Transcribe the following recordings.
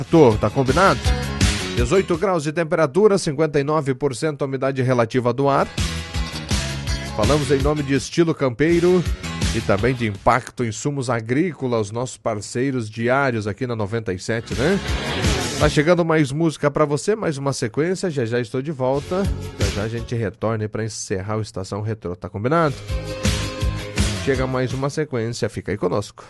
Tá combinado? 18 graus de temperatura, 59% a umidade relativa do ar. Falamos em nome de Estilo Campeiro e também de Impacto Insumos Agrícolas, os nossos parceiros diários aqui na 97, né? Tá chegando mais música pra você, mais uma sequência, já estou de volta. Já a gente retorna pra encerrar o Estação Retrô, tá combinado? Chega mais uma sequência, fica aí conosco.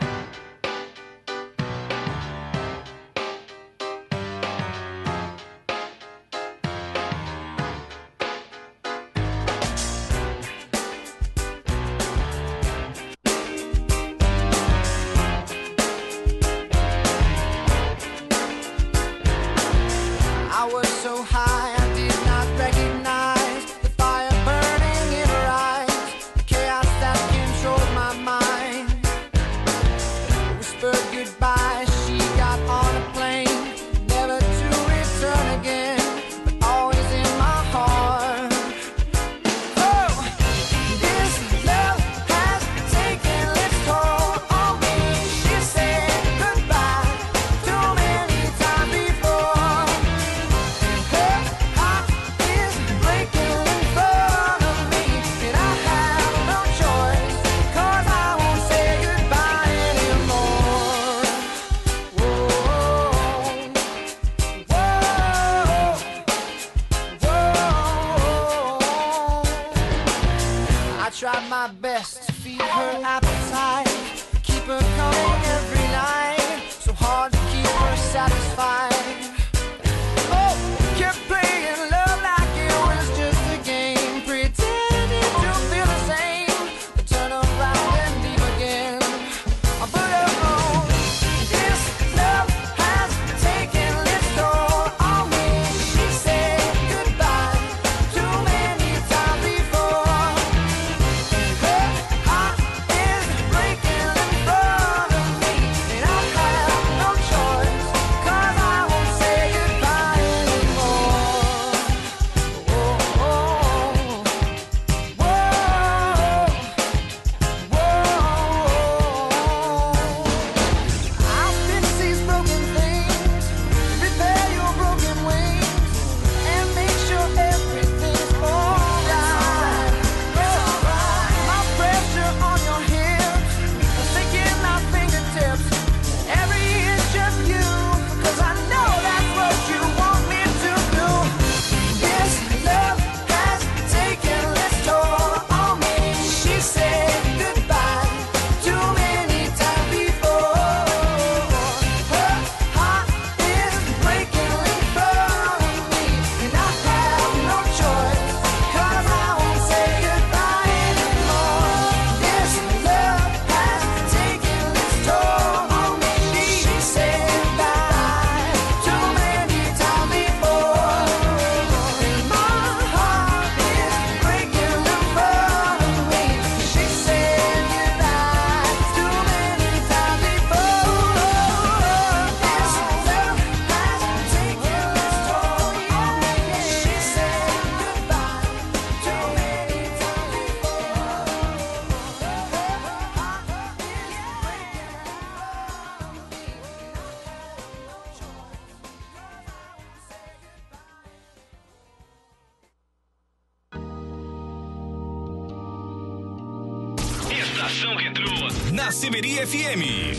Estação Retrô na Semeria FM.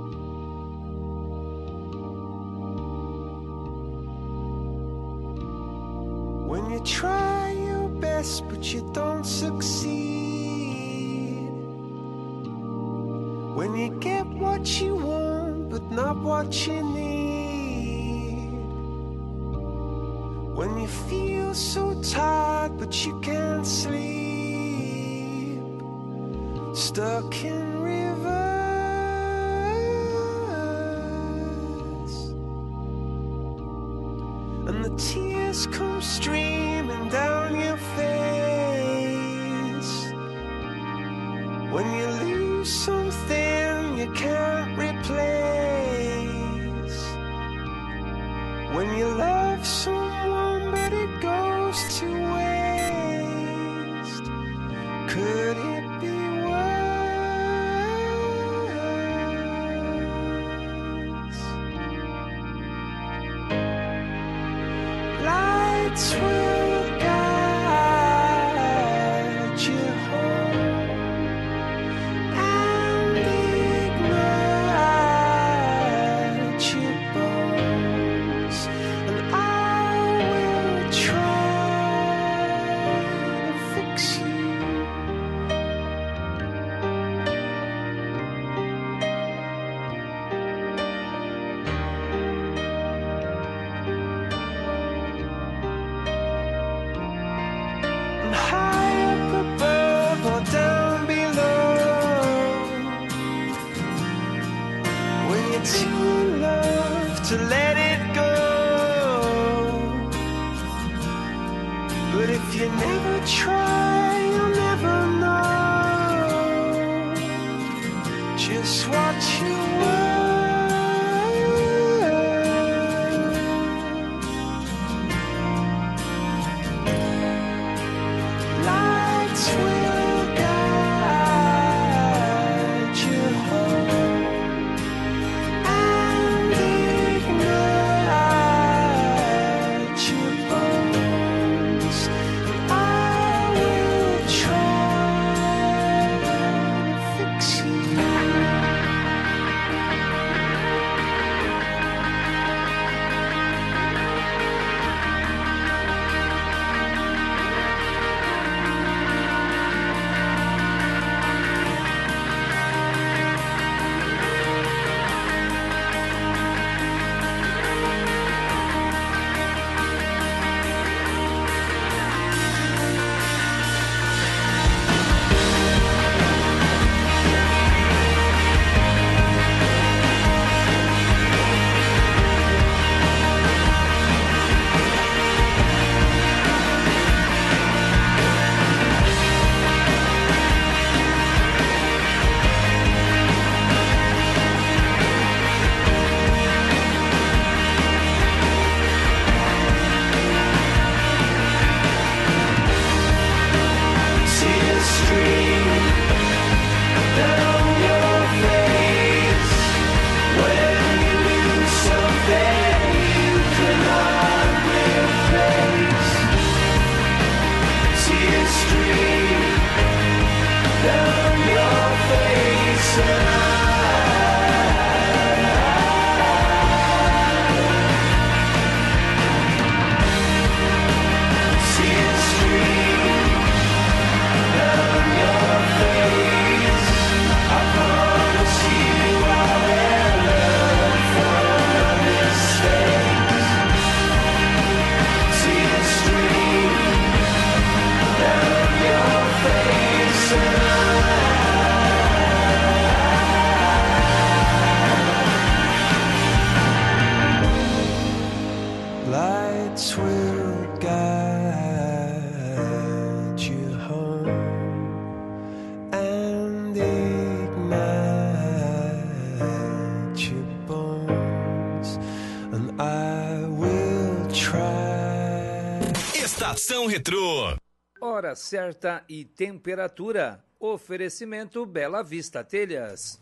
When you try your best but you don't succeed, when you get what you want but not what you need, when you feel so tired but you can't sleep, stuck in rivers, and the tears come streaming down your face, when you lose something you can't replace, when you love someone but it goes to waste, could it be worse? Lights will guide you home and ignite your bones, and I will try to fix you. High up above or down below, when you're too in love to let it go. But if you never try, you'll never know just what you were. Lights will guide you home and ignite your bones, and I will try to fix you. Tears stream down your face when you lose something you cannot replace. Tears stream down your face, and tears stream down your face. I promise you I'll learn from mistakes. Tears stream down your face, and lights will guide you home and ignite your bones, and I will try. Estação Retrô. Hora certa e temperatura. Oferecimento Bela Vista Telhas.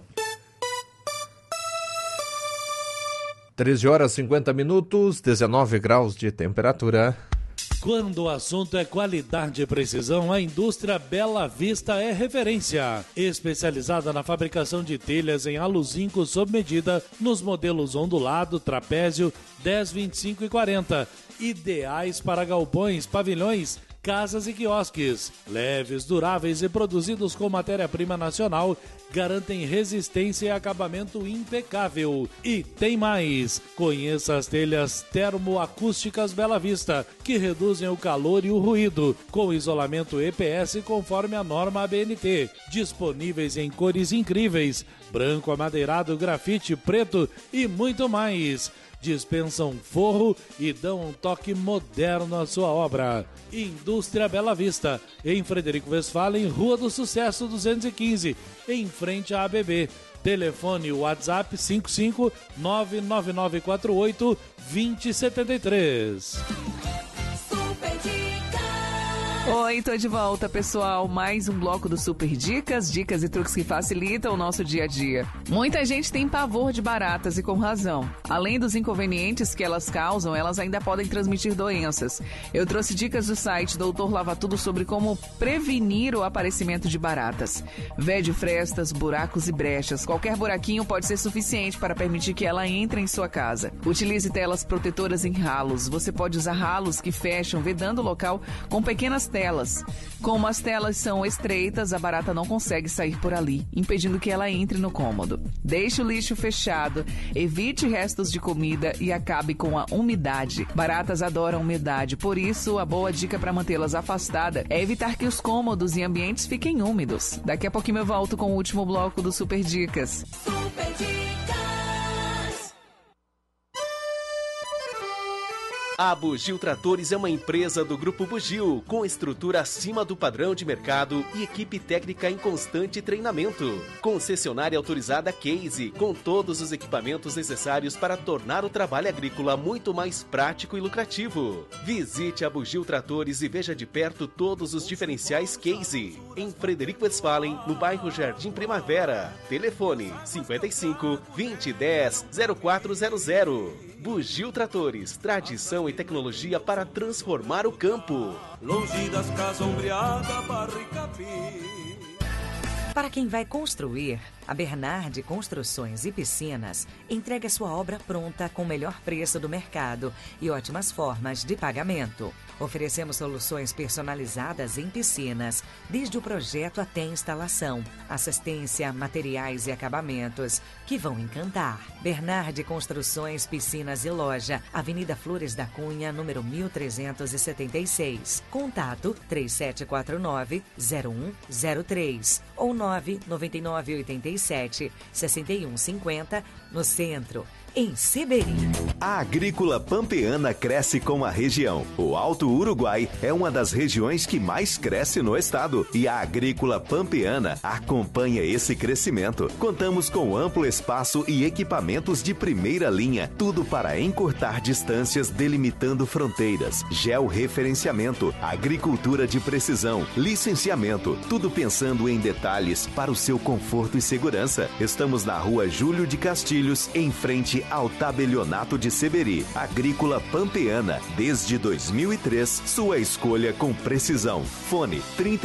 13 horas 50 minutos, 19 graus de temperatura. Quando o assunto é qualidade e precisão, a indústria Bela Vista é referência. Especializada na fabricação de telhas em aluzinco sob medida, nos modelos ondulado, trapézio, 10, 25 e 40. Ideais para galpões, pavilhões, casas e quiosques. Leves, duráveis e produzidos com matéria-prima nacional, garantem resistência e acabamento impecável. E tem mais! Conheça as telhas termoacústicas Bela Vista, que reduzem o calor e o ruído, com isolamento EPS conforme a norma ABNT. Disponíveis em cores incríveis: branco, amadeirado, grafite, preto e muito mais. Dispensam forro e dão um toque moderno à sua obra. Indústria Bela Vista, em Frederico Westphalen, Rua do Sucesso 215, em frente à ABB. Telefone WhatsApp 55-99948-2073. Oi, tô de volta, pessoal. Mais um bloco do Super Dicas, dicas e truques que facilitam o nosso dia a dia. Muita gente tem pavor de baratas e com razão. Além dos inconvenientes que elas causam, elas ainda podem transmitir doenças. Eu trouxe dicas do site Doutor Lava Tudo sobre como prevenir o aparecimento de baratas. Vede frestas, buracos e brechas. Qualquer buraquinho pode ser suficiente para permitir que ela entre em sua casa. Utilize telas protetoras em ralos. Você pode usar ralos que fecham, vedando o local com pequenas telas. Como as telas são estreitas, a barata não consegue sair por ali, impedindo que ela entre no cômodo. Deixe o lixo fechado, evite restos de comida e acabe com a umidade. Baratas adoram umidade, por isso a boa dica para mantê-las afastadas é evitar que os cômodos e ambientes fiquem úmidos. Daqui a pouquinho eu volto com o último bloco do Super Dicas. Super Dicas. A Bugio Tratores é uma empresa do Grupo Bugio, com estrutura acima do padrão de mercado e equipe técnica em constante treinamento. Concessionária autorizada Case, com todos os equipamentos necessários para tornar o trabalho agrícola muito mais prático e lucrativo. Visite a Bugio Tratores e veja de perto todos os diferenciais Case. Em Frederico Westphalen, no bairro Jardim Primavera. Telefone 55 2010 0400. Bugio Tratores, tradição e tecnologia para transformar o campo. Longe das casas ombreadas, barricapi. Para quem vai construir, a Bernardi Construções e Piscinas entrega sua obra pronta com o melhor preço do mercado e ótimas formas de pagamento. Oferecemos soluções personalizadas em piscinas, desde o projeto até a instalação, assistência, materiais e acabamentos que vão encantar. Bernardi Construções, Piscinas e Loja, Avenida Flores da Cunha, número 1376. Contato 3749-0103 ou 99987-6150 no centro. Em Seberi. A agrícola pampeana cresce com a região. O Alto Uruguai é uma das regiões que mais cresce no estado e a agrícola pampeana acompanha esse crescimento. Contamos com amplo espaço e equipamentos de primeira linha, tudo para encurtar distâncias, delimitando fronteiras, georreferenciamento, agricultura de precisão, licenciamento, tudo pensando em detalhes para o seu conforto e segurança. Estamos na Rua Júlio de Castilhos, em frente ao Tabelionato de Seberi. Agrícola Pampeana, desde 2003, sua escolha com precisão. Fone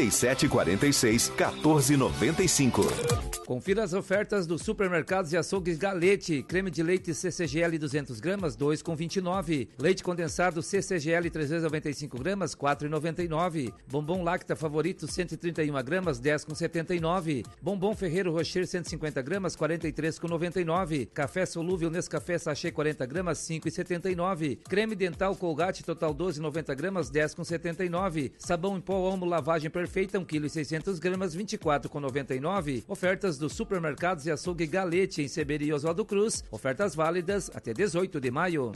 3746-1495. Confira as ofertas dos supermercados e açougues Galete. Creme de leite CCGL 200 gramas, 2,29. Leite condensado CCGL 395 gramas, 4,99. Bombom Lacta Favorito 131 gramas, 10,79. Bombom Ferreiro Rocher 150 gramas, 43,99. Café solúvel Nescafé Sachê 40 gramas, 5,79. Creme dental Colgate Total 12 90 gramas, 10,79. Sabão em pó Omo Lavagem Perfeita 1,6 kg, 24,99. Ofertas dos supermercados e açougue Galete em Seberi e Oswaldo Cruz. Ofertas válidas até 18 de maio.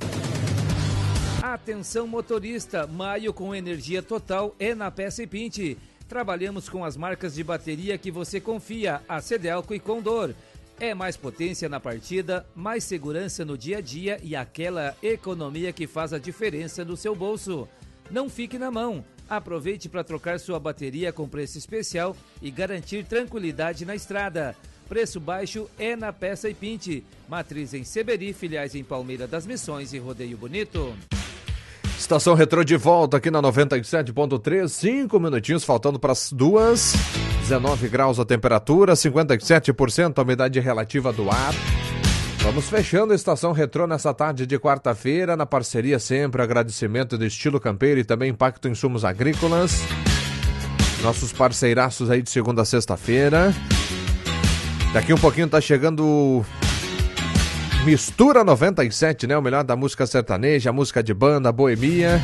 Atenção motorista, maio com energia total é na Peça e Pinte. Trabalhamos com as marcas de bateria que você confia, a Cedelco e Condor. É mais potência na partida, mais segurança no dia a dia e aquela economia que faz a diferença no seu bolso. Não fique na mão. Aproveite para trocar sua bateria com preço especial e garantir tranquilidade na estrada. Preço baixo é na Peça e Pinte. Matriz em Seberi, filiais em Palmeira das Missões e Rodeio Bonito. Estação Retrô de volta aqui na 97.3, 5 minutinhos faltando para as 2, 19 graus a temperatura, 57% a umidade relativa do ar. Vamos fechando a Estação Retrô nessa tarde de quarta-feira, na parceria sempre, agradecimento do Estilo Campeiro e também Impacto Insumos Agrícolas. Nossos parceiraços aí de segunda a sexta-feira. Daqui um pouquinho tá chegando Mistura 97, né? O melhor da música sertaneja, música de banda, boemia.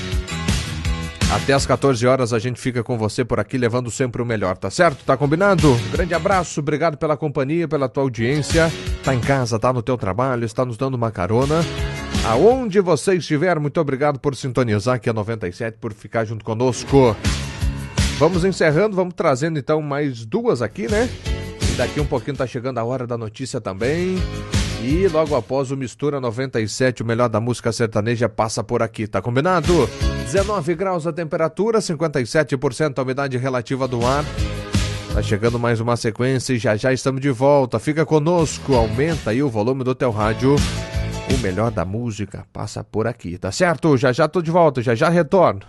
Até às 14 horas a gente fica com você por aqui, levando sempre o melhor, tá certo? Tá combinado? Grande abraço, obrigado pela companhia, pela tua audiência. Tá em casa, tá no teu trabalho, está nos dando uma carona. Aonde você estiver, muito obrigado por sintonizar aqui a 97, por ficar junto conosco. Vamos encerrando, vamos trazendo então mais duas aqui, né? E daqui um pouquinho tá chegando a hora da notícia também. E logo após o Mistura 97, o melhor da música sertaneja passa por aqui, tá combinado? 19 graus a temperatura, 57% a umidade relativa do ar. Tá chegando mais uma sequência e já estamos de volta. Fica conosco, aumenta aí o volume do teu rádio. O melhor da música passa por aqui, tá certo? Já tô de volta, já retorno.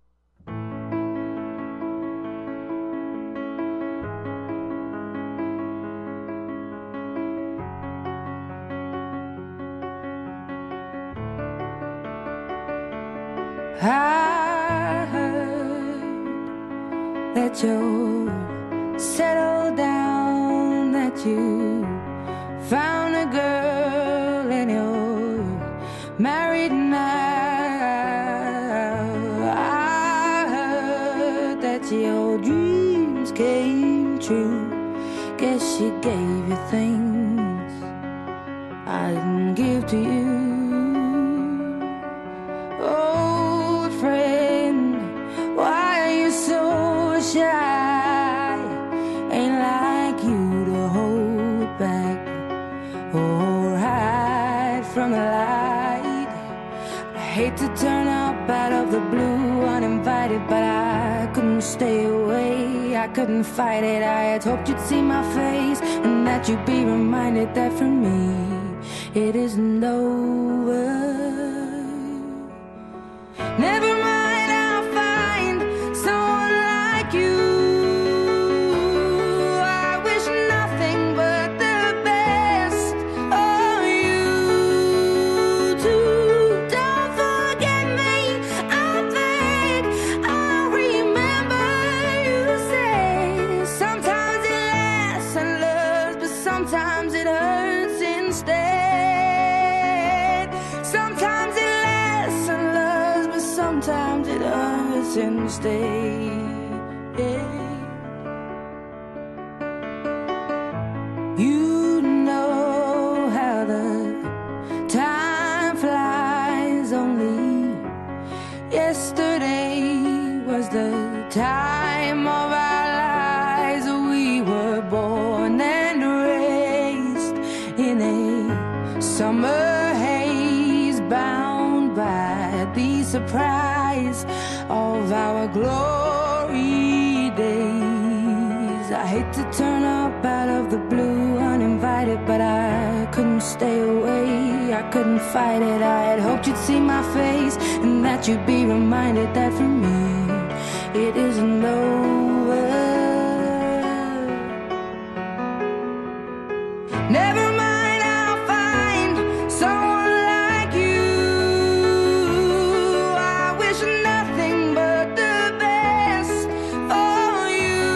I heard that you're settled down, that you found a girl and you're married now. I heard that your dreams came true. Guess she gave you things I didn't give to you. Old friend, why are you so shy? Ain't like you to hold back or hide from the light. I hate to turn up out of the blue uninvited, but I couldn't stay away, I couldn't fight it. I had hoped you'd see my face and that you'd be reminded that for me it isn't over. Never mind, I'll find someone like you. I wish nothing but the best for you too. Don't forget me, I beg. I remember you say sometimes it lasts and loves, but sometimes it hurts instead. Sometimes it lasts and loves, but sometimes it hurts instead. You know how the time flies. Only yesterday was the time of our lives. We were born and raised in a summer haze, bound by the surprise of our glory days. I hate to turn up out of the blue uninvited, but I couldn't stay away, I couldn't fight it. I had hoped you'd see my face and that you'd be reminded that for me it isn't over. Never mind, I'll find someone like you. I wish nothing but the best for you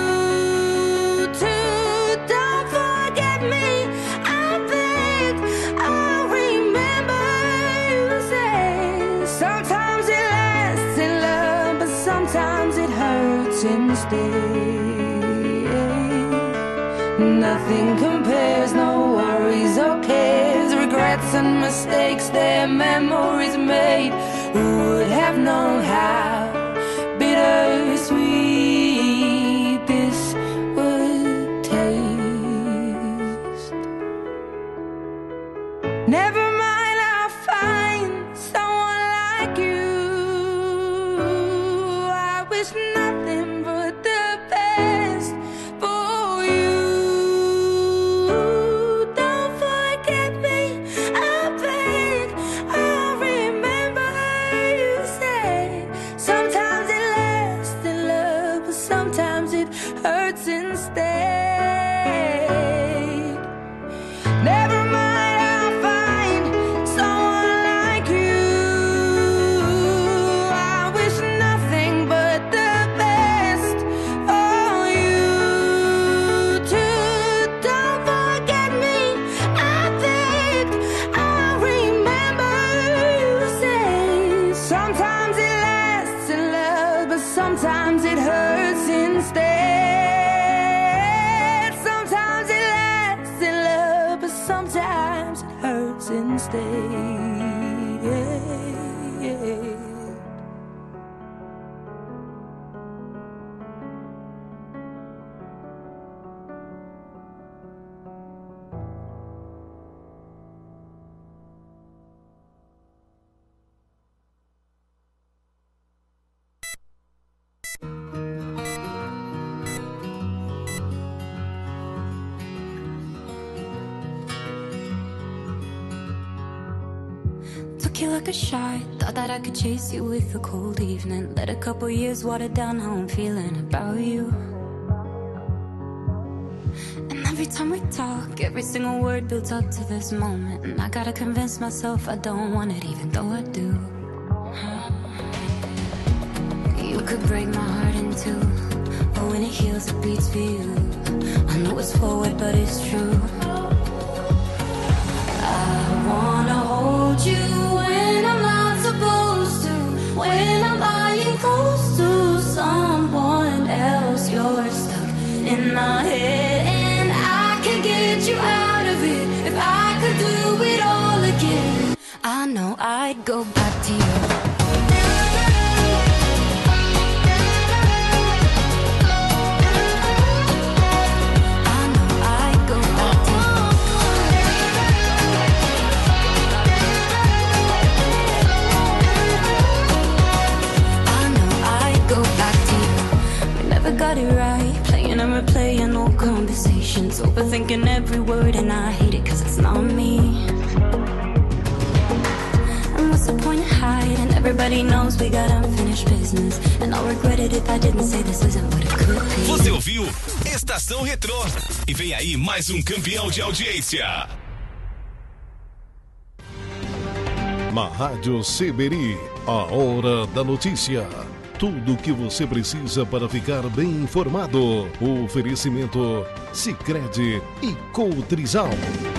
too. Don't forget me, I beg. I remember you say sometimes it lasts in love, but sometimes it hurts instead. Nothing compares, no worries or cares, regrets and mistakes, their memories made. Who would have known how bittersweet this would taste? Never mind, I'll find someone like you. I wish nothing but the best for you. Don't forget me, I beg. I remember you said sometimes it lasts in love, but sometimes it hurts instead. Never mind, I'll find someone like you. I wish nothing but the best for you too. Don't forget me, I beg. I remember you say sometimes it lasts in love, but sometimes it hurts instead. Sometimes it lasts in love, but sometimes it hurts instead. took you like a shot. Thought that I could chase you with a cold evening. Let a couple years water down how I'm feeling about you. And every time we talk, every single word builds up to this moment. And I gotta convince myself I don't want it, even though I do. You could break my heart in two, but when it heals, it beats for you. I know it's forward, but it's true. I wanna hold you when I'm not supposed to, when I'm lying close to someone else. You're stuck in my head and I can get you out of it. If I could do it all again, I know I'd go back to you. Got it right, playing and replaying old conversations, overthinking every word, and I hate it cause it's not me. And what's the point of hiding? Everybody knows we got unfinished business, and I'll regret it if I didn't say this isn't what it could be. Você ouviu Estação Retrô e vem aí mais um campeão de audiência. Na Rádio Seberi, a hora da notícia. Tudo o que você precisa para ficar bem informado. O oferecimento Sicredi e Cotrizal.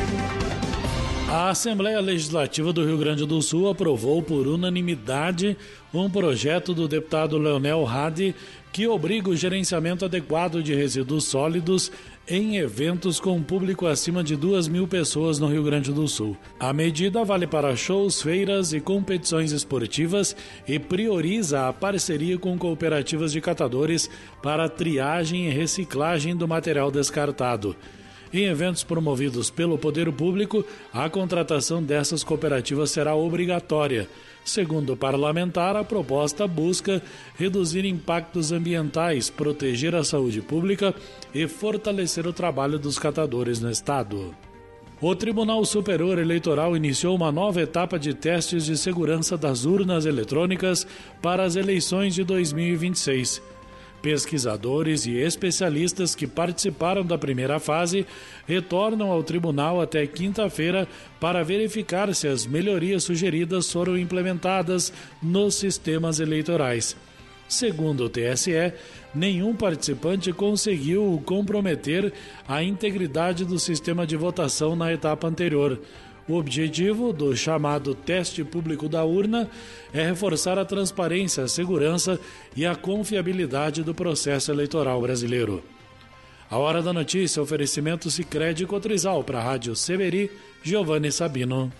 A Assembleia Legislativa do Rio Grande do Sul aprovou por unanimidade um projeto do deputado Leonel Hadi que obriga o gerenciamento adequado de resíduos sólidos em eventos com público acima de 2.000 pessoas no Rio Grande do Sul. A medida vale para shows, feiras e competições esportivas e prioriza a parceria com cooperativas de catadores para a triagem e reciclagem do material descartado. Em eventos promovidos pelo poder público, a contratação dessas cooperativas será obrigatória. Segundo o parlamentar, a proposta busca reduzir impactos ambientais, proteger a saúde pública e fortalecer o trabalho dos catadores no estado. O Tribunal Superior Eleitoral iniciou uma nova etapa de testes de segurança das urnas eletrônicas para as eleições de 2026. Pesquisadores e especialistas que participaram da primeira fase retornam ao tribunal até quinta-feira para verificar se as melhorias sugeridas foram implementadas nos sistemas eleitorais. Segundo o TSE, nenhum participante conseguiu comprometer a integridade do sistema de votação na etapa anterior. O objetivo do chamado teste público da urna é reforçar a transparência, a segurança e a confiabilidade do processo eleitoral brasileiro. A Hora da Notícia, oferecimento Sicredi e Cotrizal para a Rádio Seberi, Giovanni Sabino.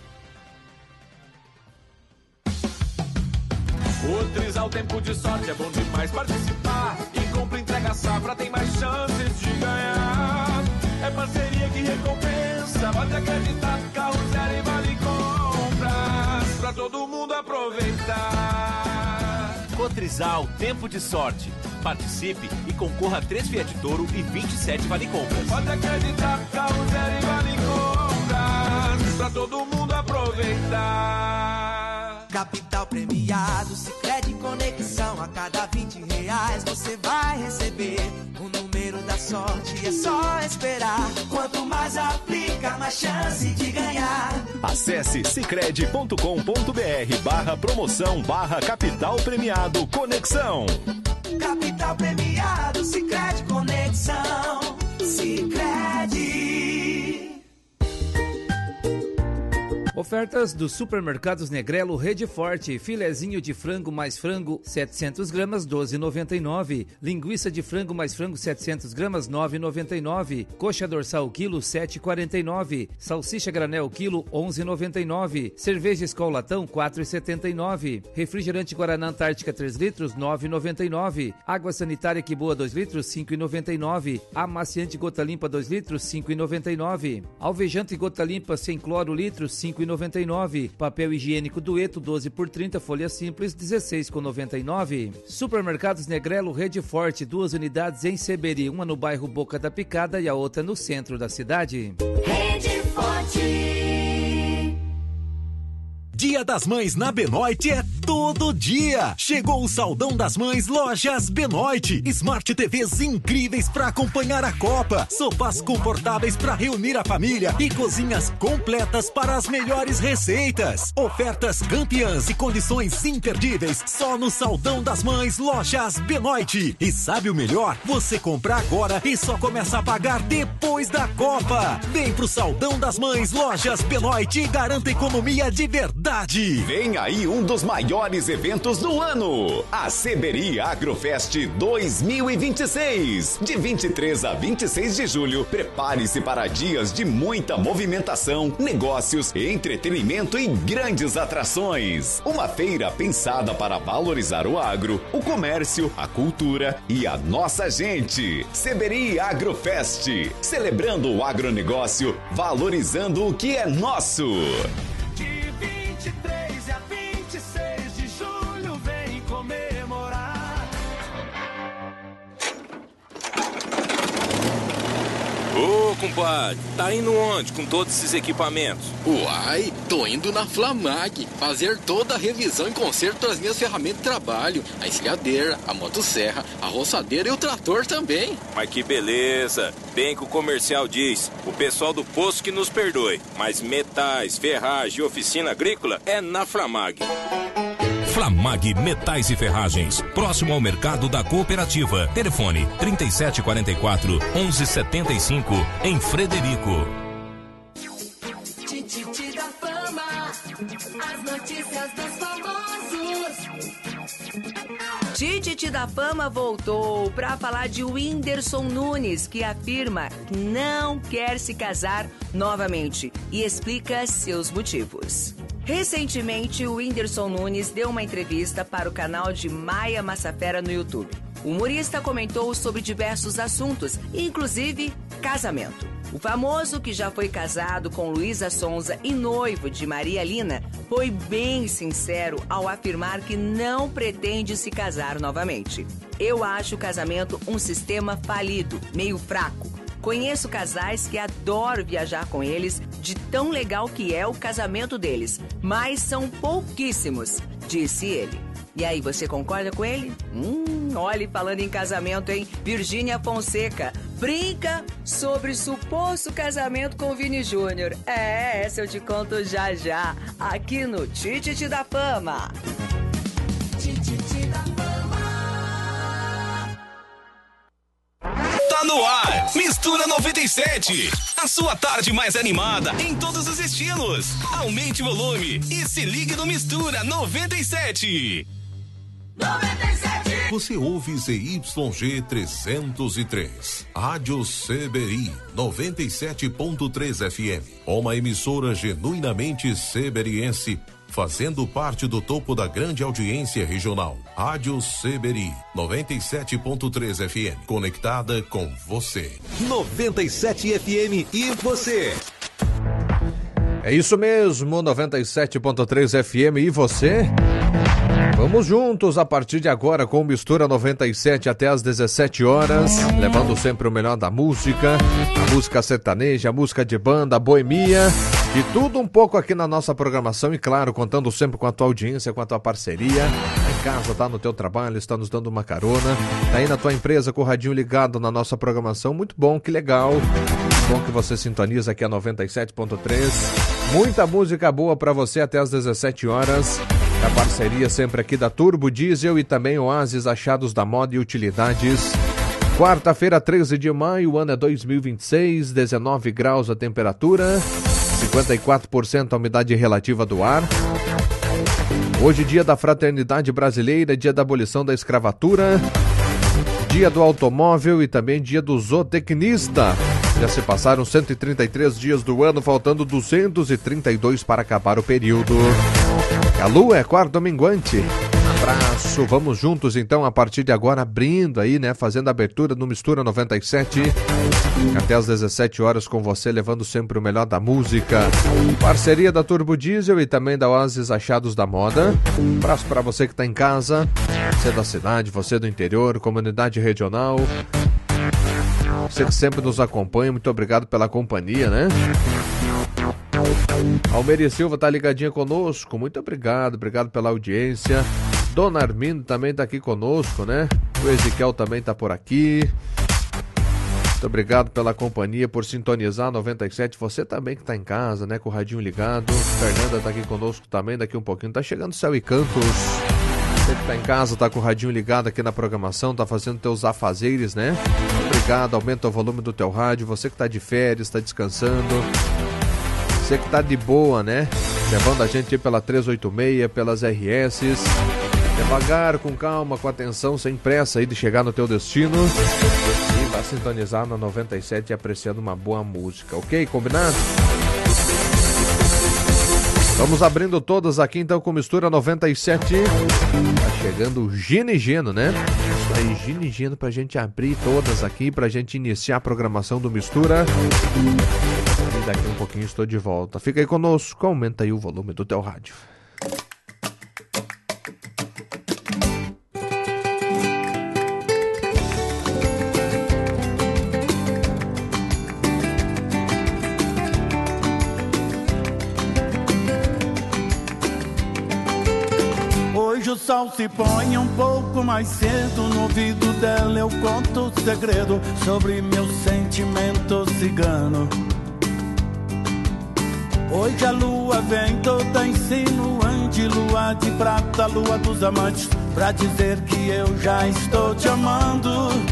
Cotrizal, tempo de sorte, é bom demais participar. E compra, entrega, safra, tem mais chances de ganhar. É parceria que recompensa, pode acreditar. Carro zero e vale compras, pra todo mundo aproveitar. Cotrizal, tempo de sorte. Participe e concorra a 3 Fiat Toro e 27 vale compras. Pode acreditar, carro zero e vale compras, pra todo mundo aproveitar. Capital premiado, Sicredi Conexão. A cada R$20 você vai receber o número da sorte, é só esperar. Quanto mais aplica, mais chance de ganhar. Acesse sicredi.com.br/promoção/capital premiado Conexão. Capital premiado, Sicredi Conexão. Sicredi. Ofertas dos supermercados Negrelo Rede Forte. Filezinho de frango mais frango 700 gramas 12,99. Linguiça de frango mais frango 700 gramas 9,99. Coxa dorsal quilo 7,49. Salsicha granel quilo 11,99. Cerveja Skol latão 4,79. Refrigerante Guaraná Antártica 3 litros 9,99. Água sanitária que boa 2 litros 5,99. Amaciante gota limpa 2 litros 5,99. Alvejante gota limpa sem cloro litros 5,99. Papel higiênico Dueto 12 por 30, folha simples 16,99. Supermercados Negrelo Rede Forte, 2 unidades em Seberi, uma no bairro Boca da Picada e a outra no centro da cidade. Rede Forte. Dia das Mães na Benoit é todo dia. Chegou o Saldão das Mães Lojas Benoit. Smart TVs incríveis para acompanhar a Copa, sofás confortáveis para reunir a família e cozinhas completas para as melhores receitas. Ofertas campeãs e condições imperdíveis só no Saldão das Mães Lojas Benoit. E sabe o melhor? Você compra agora e só começa a pagar depois da Copa. Vem pro Saldão das Mães Lojas Benoit e garanta economia de verdade. Vem aí um dos maiores eventos do ano, a Seberi Agrofest 2026. De 23 a 26 de julho, prepare-se para dias de muita movimentação, negócios, entretenimento e grandes atrações. Uma feira pensada para valorizar o agro, o comércio, a cultura e a nossa gente. Seberi Agrofest, celebrando o agronegócio, valorizando o que é nosso. De 23 a 26 de julho, vem comemorar. Ô, compadre, tá indo onde com todos esses equipamentos? Uai, tô indo na Flamag fazer toda a revisão e conserto das minhas ferramentas de trabalho. A encilhadeira, a motosserra, a roçadeira e o trator também. Mas que beleza! Bem que o comercial diz, o pessoal do posto que nos perdoe, mas metais, ferragem e oficina agrícola é na Flamag. Flamag Metais e Ferragens, próximo ao mercado da cooperativa. Telefone 3744-1175, em Frederico. Tititi da Fama, as notícias dos famosos. Tititi da Fama voltou para falar de Whindersson Nunes, que afirma que não quer se casar novamente e explica seus motivos. Recentemente, o Whindersson Nunes deu uma entrevista para o canal de Maia Massafera no YouTube. O humorista comentou sobre diversos assuntos, inclusive casamento. O famoso, que já foi casado com Luísa Sonza e noivo de Maria Lina, foi bem sincero ao afirmar que não pretende se casar novamente. Eu acho o casamento um sistema falido, meio fraco. Conheço casais que adoro viajar com eles, de tão legal que é o casamento deles, mas são pouquíssimos, disse ele. E aí, você concorda com ele? Olhe, falando em casamento, hein? Virgínia Fonseca brinca sobre suposto casamento com o Vini Júnior. Essa eu te conto já já, aqui no Tititi da Fama. Tititi da Fama. Tá no ar, Mistura 97. A sua tarde mais animada em todos os estilos. Aumente o volume e se ligue no Mistura 97. 97. Você ouve ZYG 303, Rádio Seberi 97.3 FM, uma emissora genuinamente seberiense, fazendo parte do topo da grande audiência regional. Rádio Seberi 97.3 FM, conectada com você. 97 FM e você. É isso mesmo, 97.3 FM e você. Vamos juntos a partir de agora com Mistura 97 até às 17 horas, levando sempre o melhor da música, a música sertaneja, a música de banda, a boemia, e tudo um pouco aqui na nossa programação e, claro, contando sempre com a tua audiência, com a tua parceria. Tá em casa, tá no teu trabalho, está nos dando uma carona, tá aí na tua empresa com o radinho ligado na nossa programação. Muito bom, que legal. Bom que você sintoniza aqui a 97.3. Muita música boa pra você até às 17 horas. A parceria sempre aqui da Turbo Diesel e também Oasis Achados da Moda e Utilidades. Quarta-feira, 13 de maio, o ano é 2026, 19 graus a temperatura, 54% a umidade relativa do ar. Hoje, dia da Fraternidade Brasileira, dia da abolição da escravatura, dia do automóvel e também dia do zootecnista. Já se passaram 133 dias do ano, faltando 232 para acabar o período. A lua é quarto minguante. Abraço, vamos juntos então a partir de agora, abrindo aí, né, fazendo a abertura no Mistura 97 até às 17 horas com você, levando sempre o melhor da música. Parceria da Turbo Diesel e também da Oasis Achados da Moda. Abraço para você que está em casa, você da cidade, você do interior, comunidade regional, você que sempre nos acompanha, muito obrigado pela companhia, né? Almeri Silva tá ligadinha conosco, muito obrigado pela audiência. Dona Armindo também tá aqui conosco, né? O Ezequiel também tá por aqui. Muito obrigado pela companhia, por sintonizar 97. Você também que tá em casa, né? Com o radinho ligado. Fernanda tá aqui conosco também, daqui um pouquinho. Tá chegando Céu e Cantos. Você que tá em casa, tá com o radinho ligado aqui na programação, tá fazendo teus afazeres, né? Obrigado, aumenta o volume do teu rádio. Você que tá de férias, tá descansando. Você que tá de boa, né? Levando a gente aí pela 386, pelas RS. Devagar, com calma, com atenção, sem pressa aí de chegar no teu destino. E vai sintonizar na 97 apreciando uma boa música, ok? Combinado? Vamos abrindo todas aqui então com Mistura 97. Tá chegando o Gino e Geno, né? Isso aí, Gino e Geno pra gente abrir todas aqui, pra gente iniciar a programação do Mistura. E daqui um pouquinho estou de volta. Fica aí conosco, aumenta aí o volume do teu rádio. Hoje o sol se põe um pouco mais cedo. No ouvido dela eu conto o segredo sobre meu sentimento cigano. Hoje a lua vem toda insinuante, lua de prata, lua dos amantes, pra dizer que eu já estou te amando.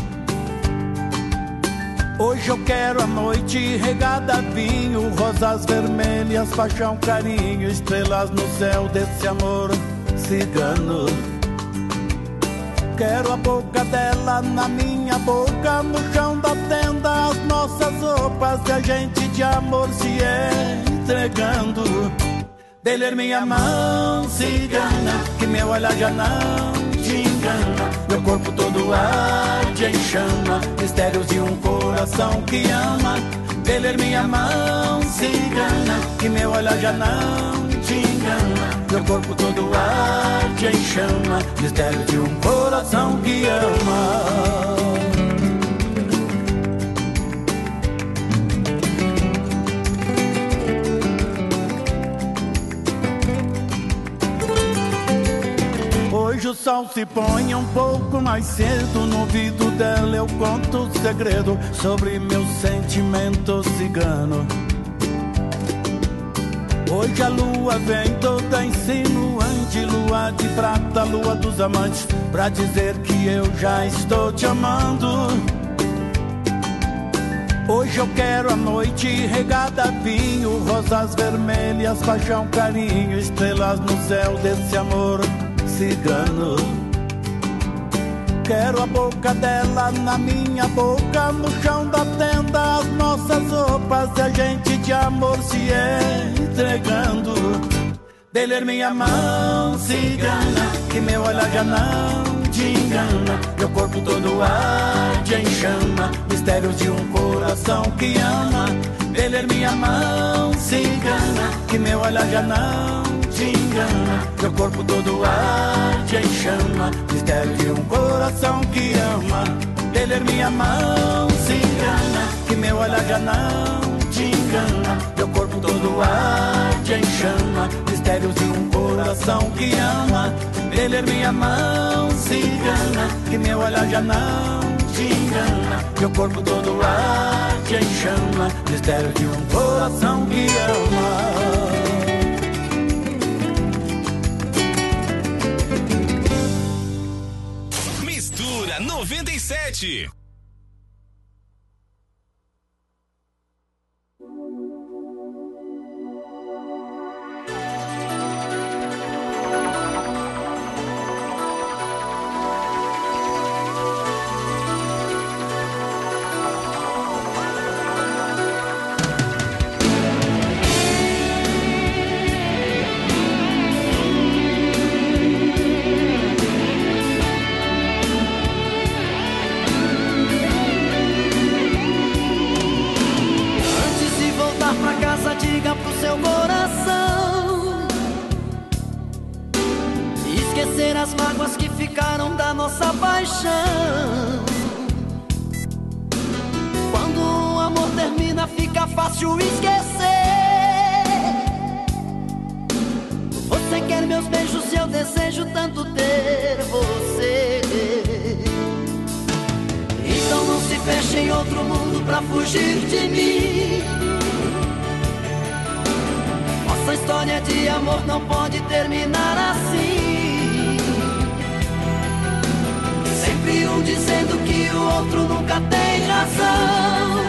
Hoje eu quero a noite regada a vinho, rosas vermelhas, paixão, carinho, estrelas no céu desse amor cigano. Quero a boca dela na minha boca, no chão da tenda as nossas roupas e a gente de amor se entregando. Dele minha mão cigana, que meu olhar já não te engana. Meu corpo todo arde em chama, mistérios de um coração que ama. Dele minha mão cigana, que meu olhar já não te engana. Meu corpo todo arde em chama, mistério de um coração que ama. Hoje o sol se põe um pouco mais cedo. No ouvido dela eu conto o segredo sobre meu sentimento cigano. Hoje a lua vem toda insinuante, lua de prata, lua dos amantes, pra dizer que eu já estou te amando. Hoje eu quero a noite regada a vinho, rosas vermelhas, paixão, carinho, estrelas no céu desse amor cigano. Quero a boca dela na minha boca, no chão da tenda as nossas roupas e a gente de amor se entregando. Dele minha mão cigana, que meu olhar já não te engana. Meu corpo todo arde em chama, mistérios de um coração que ama. Dele minha mão cigana, que meu olhar já não te engana. Meu corpo todo arde em chama, mistério de um coração que ama. Dele minha mão cigana, que meu olhar já não te engana. Meu corpo todo arde em chama, mistérios de um coração que ama. Dele minha mão cigana, que meu olhar já não te engana. Meu corpo todo arde em chama, mistério de um coração que ama. Mistura 97. As mágoas que ficaram da nossa paixão. Quando o amor termina fica fácil esquecer. ter meus beijos e eu desejo tanto ter você. Então não se feche em outro mundo pra fugir de mim. Nossa história de amor não pode terminar assim. Sempre um dizendo que o outro nunca tem razão.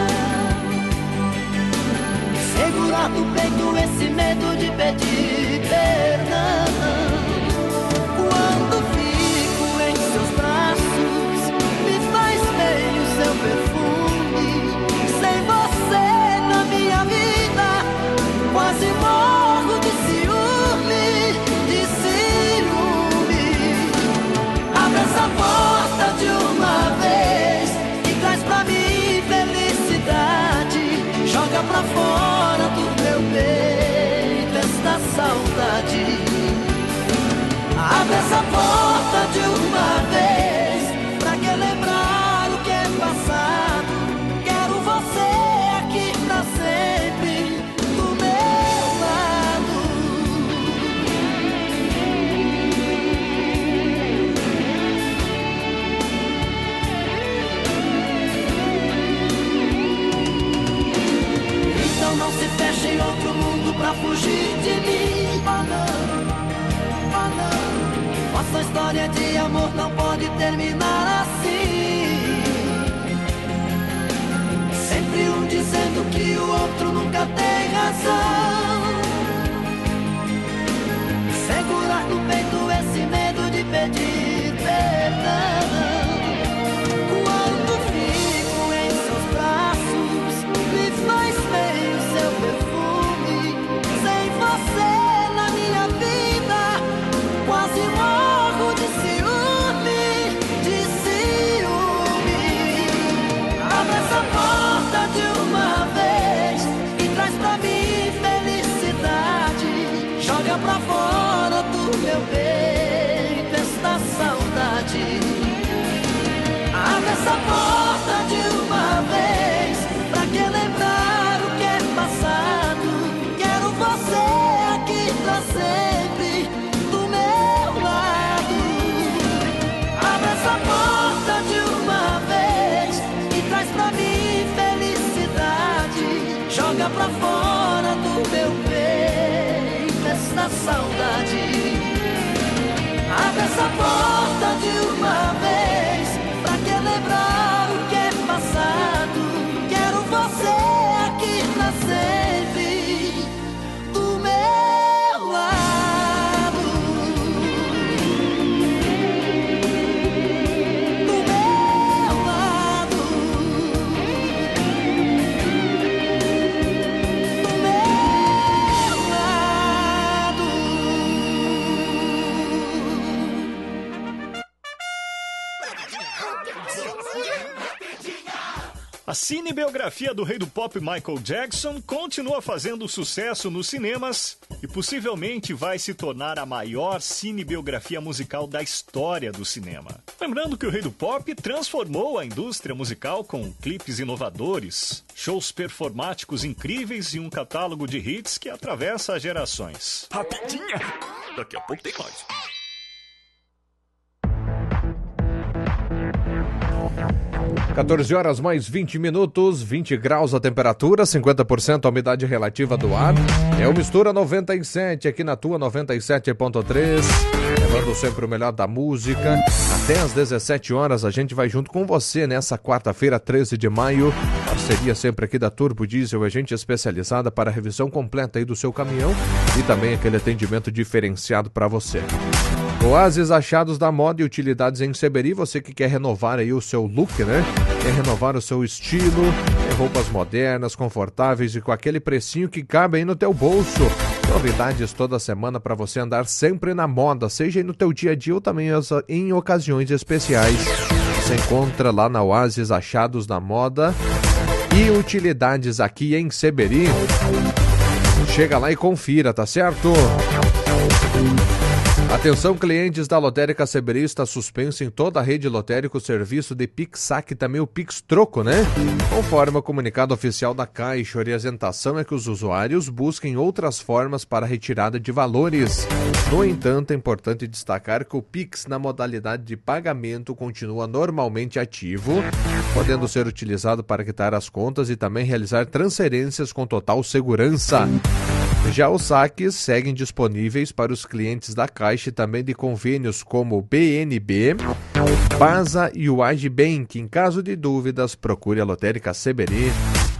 Segurar no peito esse medo de pedir perdão. Quando fico em seus braços, me faz bem o seu perfume. Sem você na minha vida, quase morro de ciúme, de ciúme. Abre essa porta de uma vez e traz pra mim felicidade. Joga pra fora do meu peito esta saudade. Abre essa porta de uma vez, pra que lembrar o que é passado. Quero você aqui pra sempre, do meu lado. Então não se feche em outro mundo pra fugir de mim. Nossa história de amor não pode terminar assim. Sempre um dizendo que o outro nunca tem razão. Segurar no peito esse medo de pedir perdão. Quando fico em seus braços, me faz bem o seu perfume. Sem você na minha vida, quase morro de ciúme, de ciúme. Abre essa porta de uma vez e traz pra mim felicidade. Joga pra fora do meu peito esta saudade. Abre essa porta de uma vez, pra que lembrar o que é passado. Quero você aqui pra sempre, do meu lado. Abre essa porta de uma vez e traz pra mim felicidade. Joga pra fora do meu peito esta saudade. Abre essa porta de uma vez, pra que lembrar o que é passado. Quero você aqui pra sempre, do meu lado. Do meu lado. Do meu lado. A cinebiografia do rei do pop Michael Jackson continua fazendo sucesso nos cinemas e possivelmente vai se tornar a maior cinebiografia musical da história do cinema. Lembrando que o rei do pop transformou a indústria musical com clipes inovadores, shows performáticos incríveis e um catálogo de hits que atravessa gerações. Rapidinha! Daqui a pouco tem mais. Quatorze horas mais 20 minutos, 20 graus a temperatura, 50% a umidade relativa do ar. É o Mistura 97 aqui na tua 97.3. Levando sempre o melhor da música. Até às 17 horas a gente vai junto com você nessa quarta-feira, 13 de maio. Parceria sempre aqui da Turbo Diesel, agente especializada para a revisão completa aí do seu caminhão e também aquele atendimento diferenciado para você. Oásis Achados da Moda e Utilidades em Seberi, você que quer renovar aí o seu look, né? Quer renovar o seu estilo, quer roupas modernas, confortáveis e com aquele precinho que cabe aí no teu bolso. Novidades toda semana para você andar sempre na moda, seja aí no teu dia a dia ou também em ocasiões especiais. Você encontra lá na Oásis Achados da Moda e Utilidades aqui em Seberi. Chega lá e confira, tá certo? Atenção, clientes da Lotérica Seberi, está suspenso em toda a rede lotérica o serviço de Pix Saque, também o Pix Troco, né? Conforme o comunicado oficial da Caixa, a orientação é que os usuários busquem outras formas para retirada de valores. No entanto, é importante destacar que o Pix na modalidade de pagamento continua normalmente ativo, podendo ser utilizado para quitar as contas e também realizar transferências com total segurança. Já os saques seguem disponíveis para os clientes da Caixa e também de convênios como o BNB, Basa e o Agibank. Em caso de dúvidas, procure a Lotérica Seberi.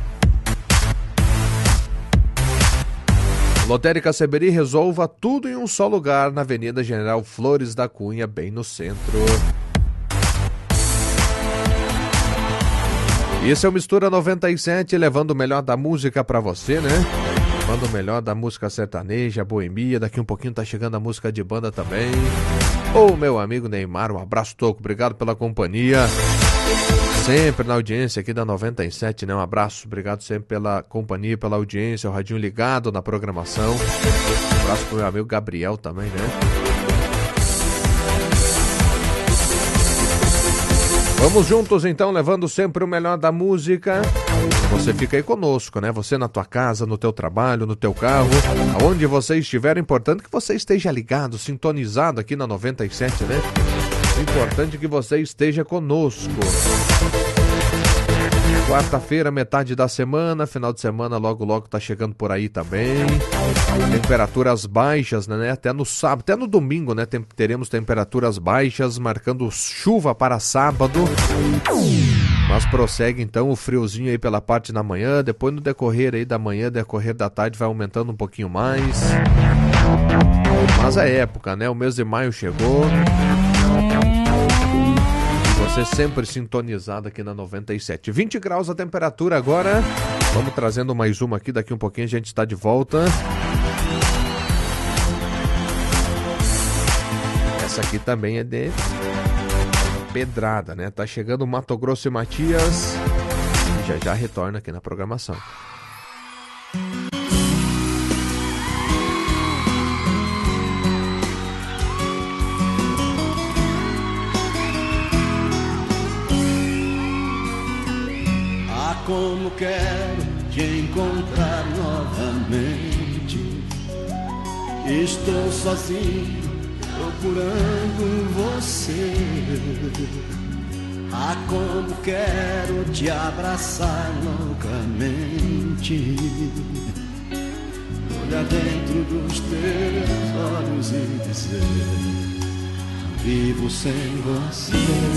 Lotérica Seberi, resolva tudo em um só lugar, na Avenida General Flores da Cunha, bem no centro. Esse é o Mistura 97, levando o melhor da música pra você, né? Levando o melhor da música sertaneja, boemia. Daqui um pouquinho tá chegando a música de banda também. Ô, meu amigo Neymar, um abraço, Toco. Obrigado pela companhia. Sempre na audiência aqui da 97, né? Um abraço, obrigado sempre pela companhia, pela audiência, o radinho ligado na programação. Um abraço pro meu amigo Gabriel também, né? Vamos juntos então, levando sempre o melhor da música. Você fica aí conosco, né? Você na tua casa, no teu trabalho, no teu carro, aonde você estiver, é importante que você esteja ligado, sintonizado aqui na 97, né? É importante que você esteja conosco. Quarta-feira, metade da semana, final de semana logo logo tá chegando por aí também. Temperaturas baixas, né? Até no sábado, até no domingo, né? Teremos temperaturas baixas, marcando chuva para sábado. Mas prossegue então o friozinho aí pela parte da manhã, depois no decorrer aí da manhã, decorrer da tarde vai aumentando um pouquinho mais. Mas é época, né? O mês de maio chegou. Você sempre sintonizado aqui na 97. 20 graus a temperatura agora. Vamos trazendo mais uma aqui. Daqui um pouquinho a gente está de volta. Essa aqui também é de pedrada, né? Tá chegando Mato Grosso e Matias. E já retorna aqui na programação. Como quero te encontrar novamente. Estou sozinho procurando você. Ah, como quero te abraçar loucamente. Olhar dentro dos teus olhos e dizer: vivo sem você.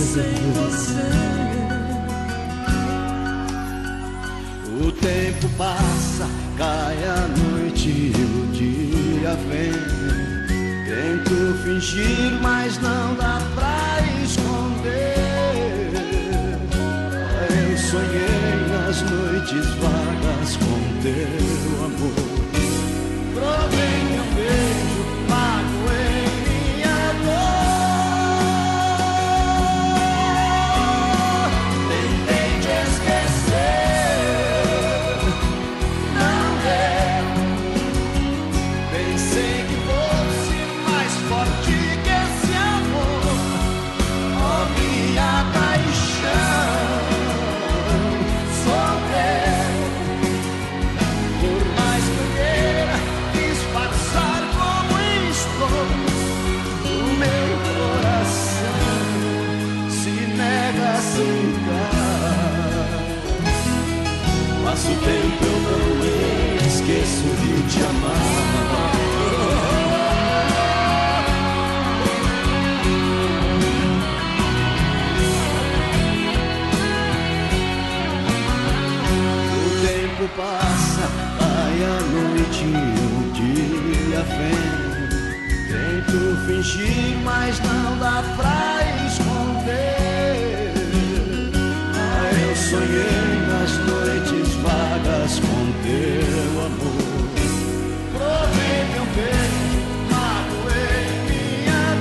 O tempo passa, cai a noite e o dia vem. Tento fingir, mas não dá pra esconder. Eu sonhei nas noites vagas com teu amor. Provei meu beijo, magoei minha dor. Tentei te esquecer. Passo o tempo, eu não esqueço de te amar. O tempo passa, vai a noite e o dia vem. Tento fingir, mas não dá pra esconder. Eu sonhei nas noites vagas com teu amor. Provei meu beijo, magoei minha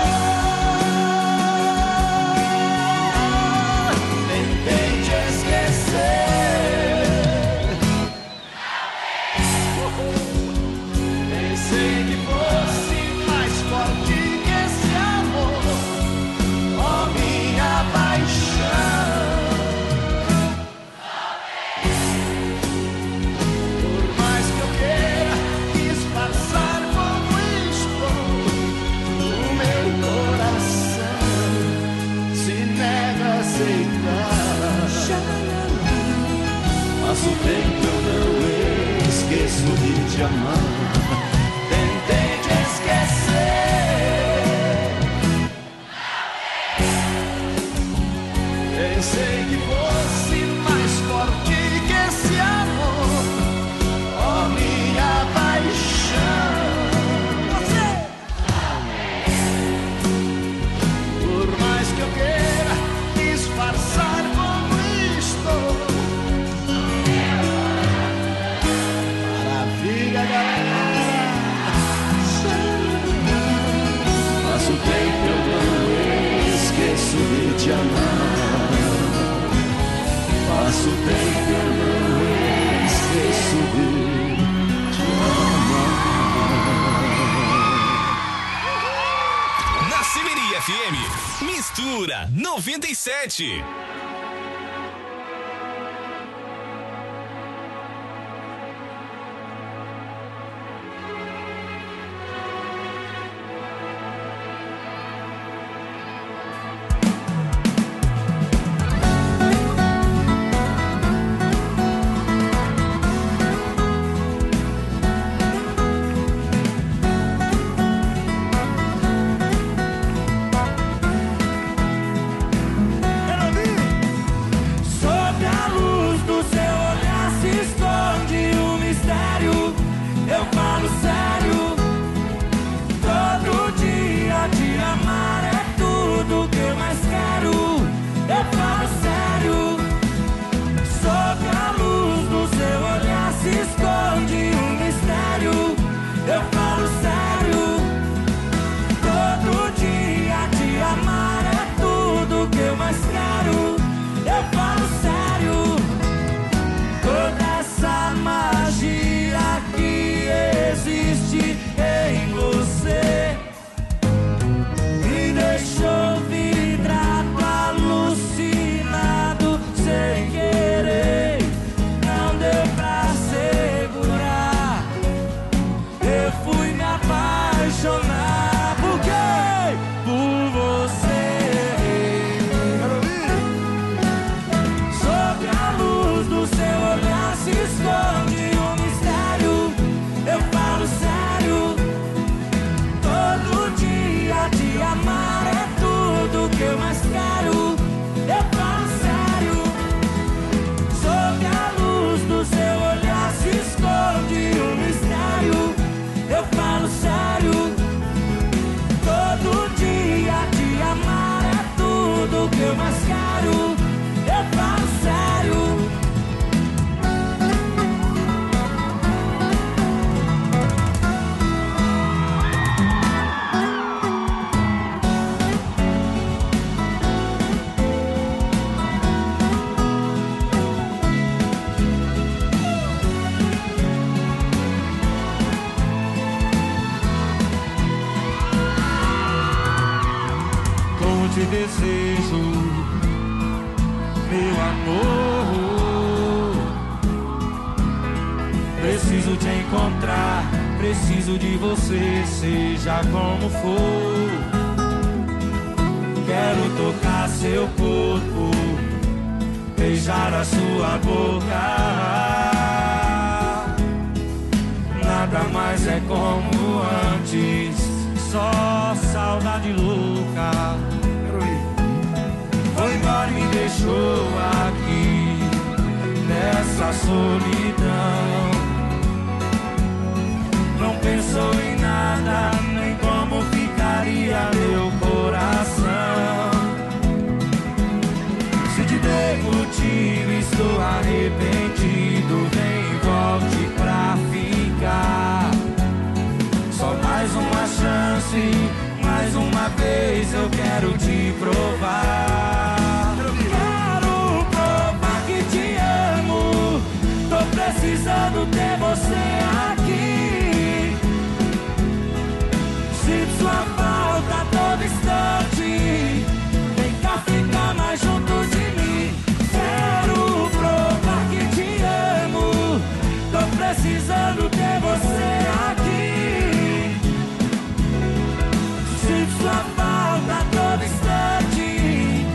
dor. Tentei te esquecer. Pensei que fosse mais forte. te amar. Tentei te esquecer. Pensei que fosse mais forte que esse amor, oh minha paixão. Por mais que eu queira disfarçar como estou, maravilha, galera. Passo o tempo eu não esqueço de te amar. Passo o tempo eu não esqueço de te amar. Na Severia FM, Mistura 97. Sob a luz do seu olhar se esconde um mistério. Eu falo sério, todo dia te amar é tudo que eu mais quero. Eu falo sério, sob a luz do seu olhar se esconde um mistério. Eu falo sério, todo dia te amar é tudo que eu mais quero. Eu falo sério, toda essa magia que existe em você me deixou vidrado, alucinado, sem querer. Não deu pra segurar, eu fui me apaixonar. Por quê? Por você. Sob a luz do seu olhar se esconde um mistério. Eu falo sério, todo dia te amar é tudo que eu mais quero. Eu falo sério, sob a luz do seu olhar se esconde um mistério. Eu falo sério, todo dia te amar é tudo que eu mais quero. Eu falo sério. Como te desejo, meu amor. Preciso te encontrar, preciso de você, seja como for. Quero tocar seu corpo, beijar a sua boca. Nada mais é como antes, só saudade louca. Foi embora e me deixou aqui nessa solidão. Não pensou em nada, nem como ficaria meu coração. Se te dei motivo, estou arrependido. Vem e volte pra ficar. Só mais uma chance, mais uma vez eu quero te provar. Quero provar que te amo. Tô precisando ter você aqui. Sinto sua falta a todo instante. Vem cá ficar mais junto de mim. Quero provar que te amo. Tô precisando ter você aqui. Sinto sua falta a todo instante.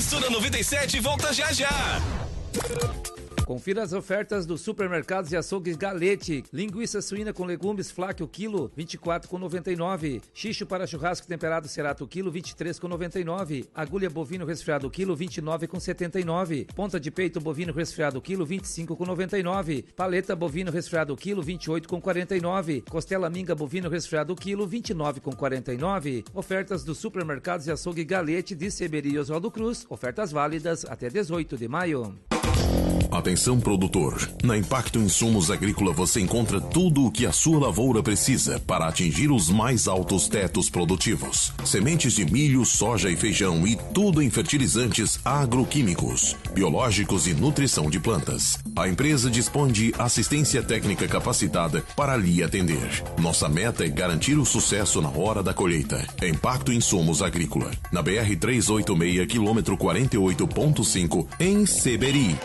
Mistura 97 volta já já. Confira as ofertas dos supermercados e açougues Galete. Linguiça suína com legumes Flake o quilo, 24,99. Xixo para churrasco temperado Cerato o quilo, 23,99. Agulha bovino resfriado o quilo, 29,79. Ponta de peito bovino resfriado o quilo, 25,99. Paleta bovino resfriado o quilo, 28,49. Costela minga bovino resfriado o quilo, 29,49. Ofertas dos supermercados e açougue Galete de Seberi e Oswaldo Cruz. Ofertas válidas até 18 de maio. Atenção, produtor. Na Impacto Insumos Agrícola você encontra tudo o que a sua lavoura precisa para atingir os mais altos tetos produtivos. Sementes de milho, soja e feijão e tudo em fertilizantes agroquímicos, biológicos e nutrição de plantas. A empresa dispõe de assistência técnica capacitada para lhe atender. Nossa meta é garantir o sucesso na hora da colheita. Impacto Insumos Agrícola. Na BR 386, quilômetro 48.5, em Seberi.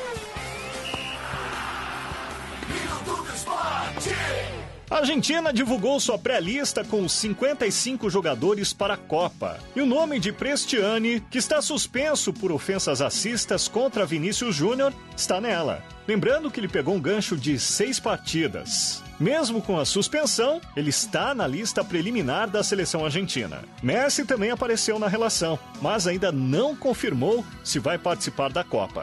A Argentina divulgou sua pré-lista com os 55 jogadores para a Copa. E o nome de Prestiani, que está suspenso por ofensas racistas contra Vinícius Júnior, está nela. Lembrando que ele pegou um gancho de 6 partidas. Mesmo com a suspensão, ele está na lista preliminar da seleção argentina. Messi também apareceu na relação, mas ainda não confirmou se vai participar da Copa.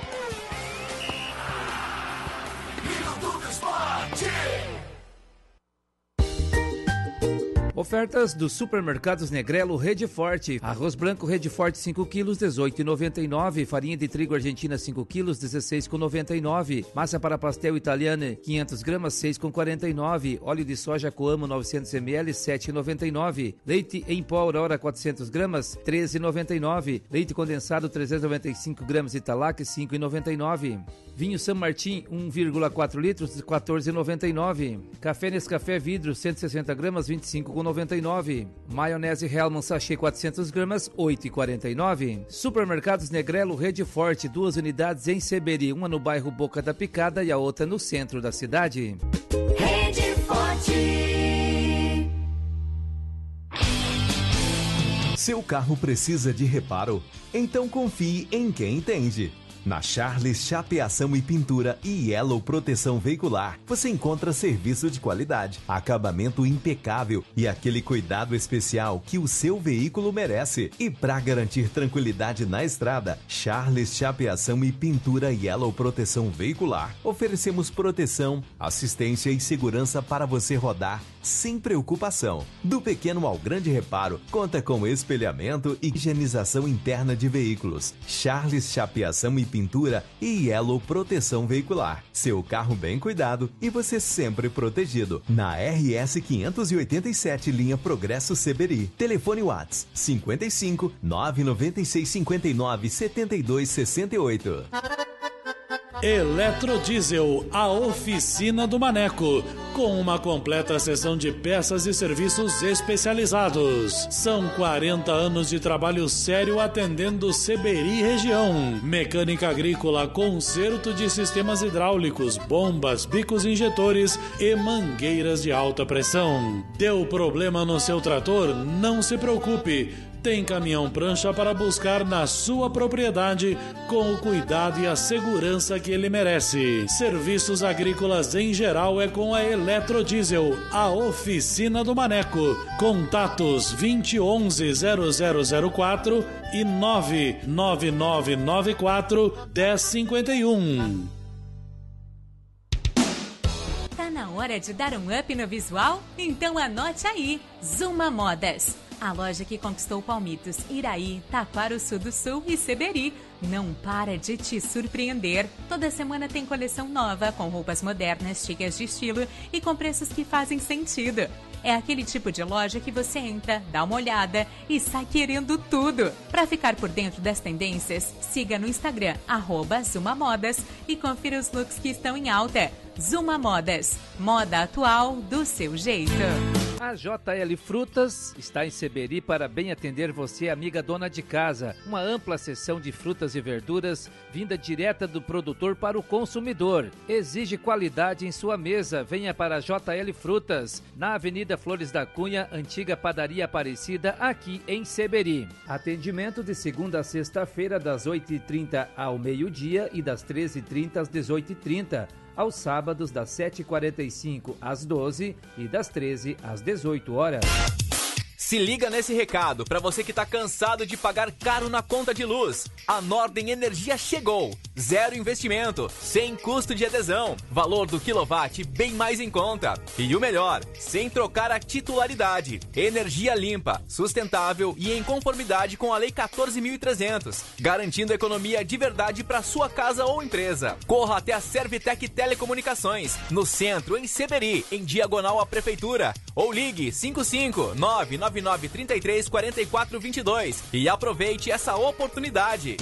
Ofertas dos supermercados Negrelo Rede Forte. Arroz branco Rede Forte 5 quilos, 18,99. Farinha de trigo argentina 5 quilos, 16,99. Massa para pastel italiana 500 gramas, 6,49. Óleo de soja Coamo 900 ml, 7,99. Leite em pó Aurora 400 gramas, 13,99. Leite condensado 395 gramas Italac, 5,99. Vinho San Martín 1,4 litros, 14,99. Café Nescafé vidro 160 gramas, 25,99. Maionese Hellmann's sachê 400 gramas, 8,49. Supermercados Negrelo Rede Forte, 2 unidades em Seberi, uma no bairro Boca da Picada e a outra no centro da cidade. Rede Forte. Seu carro precisa de reparo? Então confie em quem entende. Na Charles Chapeação e Pintura e Yellow Proteção Veicular, você encontra serviço de qualidade, acabamento impecável e aquele cuidado especial que o seu veículo merece. E para garantir tranquilidade na estrada, Charles Chapeação e Pintura e Yellow Proteção Veicular, oferecemos proteção, assistência e segurança para você rodar sem preocupação. Do pequeno ao grande reparo, conta com espelhamento e higienização interna de veículos. Charles Chapeação e Pintura e Yellow Proteção Veicular. Seu carro bem cuidado e você sempre protegido. Na RS 587, linha Progresso Seberi. Telefone WhatsApp 55 996 59 72 68. Eletrodiesel, a oficina do Maneco, com uma completa seção de peças e serviços especializados. São 40 anos de trabalho sério atendendo Seberi região. Mecânica agrícola, conserto de sistemas hidráulicos, bombas, bicos injetores e mangueiras de alta pressão. Deu problema no seu trator? Não se preocupe. Tem caminhão prancha para buscar na sua propriedade com o cuidado e a segurança que ele merece. Serviços agrícolas em geral é com a Eletrodiesel, a oficina do Maneco. Contatos 2011-0004 e 99994-1051. Tá na hora de dar um up no visual? Então anote aí, Zuma Modas. A loja que conquistou Palmitos, Iraí, Taquaruçu do Sul e Seberi não para de te surpreender. Toda semana tem coleção nova, com roupas modernas, cheias de estilo e com preços que fazem sentido. É aquele tipo de loja que você entra, dá uma olhada e sai querendo tudo. Para ficar por dentro das tendências, siga no Instagram, @Zumamodas e confira os looks que estão em alta. Zuma Modas, moda atual do seu jeito. A JL Frutas está em Seberi para bem atender você, amiga dona de casa. Uma ampla seção de frutas e verduras vinda direta do produtor para o consumidor. Exige qualidade em sua mesa. Venha para a JL Frutas, na Avenida Flores da Cunha, antiga Padaria Aparecida, aqui em Seberi. Atendimento de segunda a sexta-feira, das 8h30 ao meio-dia e das 13h30 às 18h30. Aos sábados, das 7h45 às 12h e das 13 às 18 horas. Se liga nesse recado para você que tá cansado de pagar caro na conta de luz. A Nordem Energia chegou. Zero investimento, sem custo de adesão, valor do quilowatt bem mais em conta. E o melhor, sem trocar a titularidade. Energia limpa, sustentável e em conformidade com a Lei 14.300, garantindo economia de verdade para sua casa ou empresa. Corra até a Servitec Telecomunicações, no centro, em Seberi, em diagonal à Prefeitura. Ou ligue 55999334422 e aproveite essa oportunidade.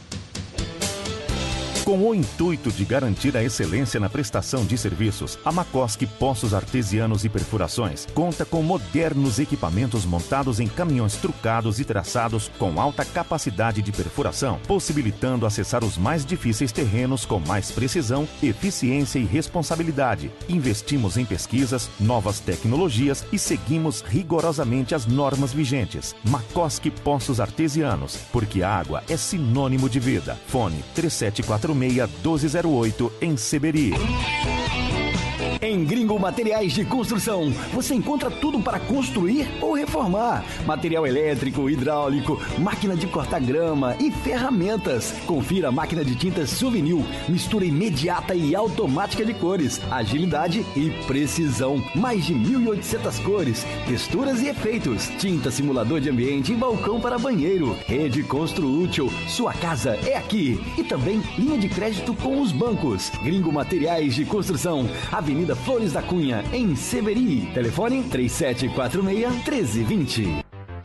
Com o intuito de garantir a excelência na prestação de serviços, a Macoski Poços Artesianos e Perfurações conta com modernos equipamentos montados em caminhões trucados e traçados com alta capacidade de perfuração, possibilitando acessar os mais difíceis terrenos com mais precisão, eficiência e responsabilidade. Investimos em pesquisas, novas tecnologias e seguimos rigorosamente as normas vigentes. Macoski Poços Artesianos, porque a água é sinônimo de vida. Fone 3746-1208 em Seberi. Em Gringo Materiais de Construção, você encontra tudo para construir ou reformar. Material elétrico, hidráulico, máquina de cortar grama e ferramentas. Confira a máquina de tintas Souvenir, mistura imediata e automática de cores, agilidade e precisão. Mais de 1.800 cores, texturas e efeitos. Tinta simulador de ambiente e balcão para banheiro. Rede Construútil, sua casa é aqui. E também linha de crédito com os bancos. Gringo Materiais de Construção, Avenida Flores da Cunha, em Seberi. Telefone 3746-1320.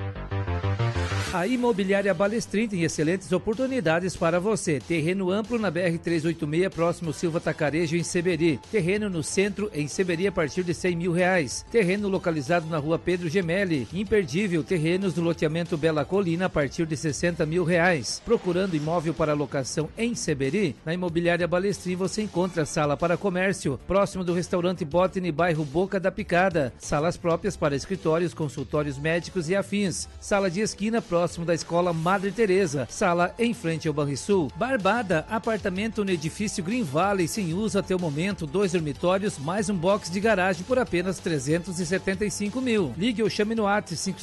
A Imobiliária Balestrin tem excelentes oportunidades para você. Terreno amplo na BR-386, próximo Silva Tacarejo, em Seberi. Terreno no centro, em Seberi, a partir de R$100 mil. Terreno localizado na rua Pedro Gemelli. Imperdível. Terrenos do loteamento Bela Colina, a partir de R$60 mil. Procurando imóvel para locação em Seberi? Na Imobiliária Balestrin você encontra sala para comércio, próximo do restaurante Botany, bairro Boca da Picada. Salas próprias para escritórios, consultórios médicos e afins. Sala de esquina, próximo da Escola Madre Teresa. Sala em frente ao Banrisul. Barbada, apartamento no edifício Green Valley, sem uso até o momento, 2 dormitórios, mais um box de garagem por apenas R$375 mil. Ligue ou chame no WhatsApp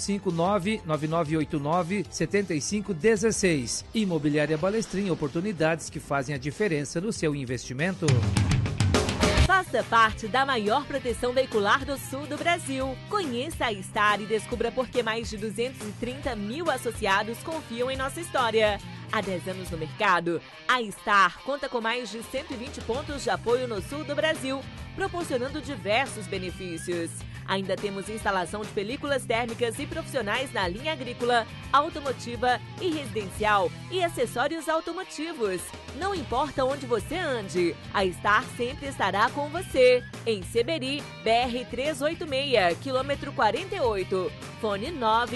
559-9989-7516. Imobiliária Balestrin, oportunidades que fazem a diferença no seu investimento. Faça parte da maior proteção veicular do sul do Brasil. Conheça a Star e descubra por que mais de 230 mil associados confiam em nossa história. Há 10 anos no mercado, a Star conta com mais de 120 pontos de apoio no sul do Brasil, proporcionando diversos benefícios. Ainda temos instalação de películas térmicas e profissionais na linha agrícola, automotiva e residencial e acessórios automotivos. Não importa onde você ande, a Star sempre estará com você. Em Seberi, BR-386, quilômetro 48. Fone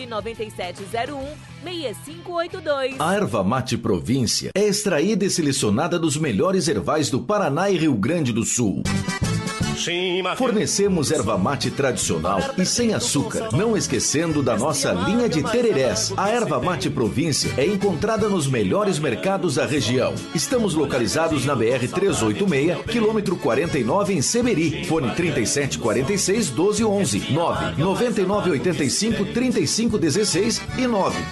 99701-6582. A erva mate Província é extraída e selecionada dos melhores ervais do Paraná e Rio Grande do Sul. Fornecemos erva mate tradicional e sem açúcar, não esquecendo da nossa linha de tererés. A erva mate Província é encontrada nos melhores mercados da região. Estamos localizados na BR-386, quilômetro 49, em Seberi. Fone 3746-1211, 99985-3516 e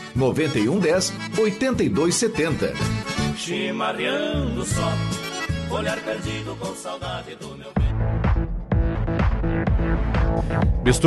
99110-8270. Chimarreando só, olhar perdido com saudade do meu bem.